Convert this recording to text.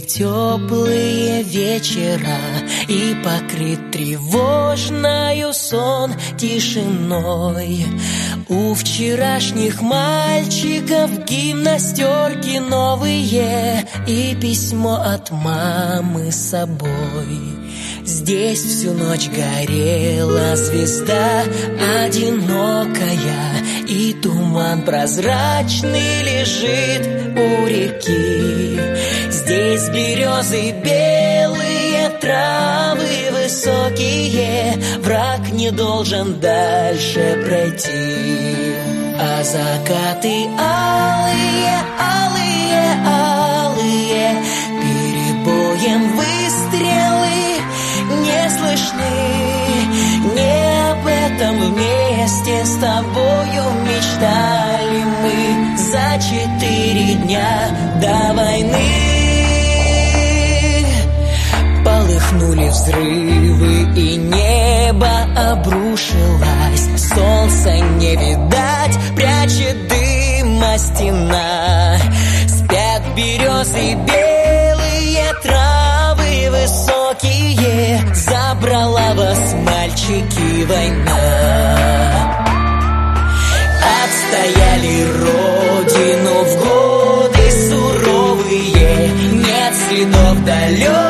теплые вечера и покрыт тревожною сон тишиной. У вчерашних мальчиков гимнастерки новые и письмо от мамы с собой. Здесь всю ночь горела звезда одинокая, и туман прозрачный лежит у реки. Здесь березы белые, травы высокие, враг не должен дальше пройти. А закаты алые, алые, алые, перебоем выстрелы не слышны. Не об этом вместе с тобою мечтали мы за 4 дня до войны. Полыхнули взрывы, и небо обрушилось. Солнца не видать, прячет дыма стена. Спят березы белые, травы высокие, забрала вас, мальчики, война. Отстояли родину в годы суровые, нет следов далеких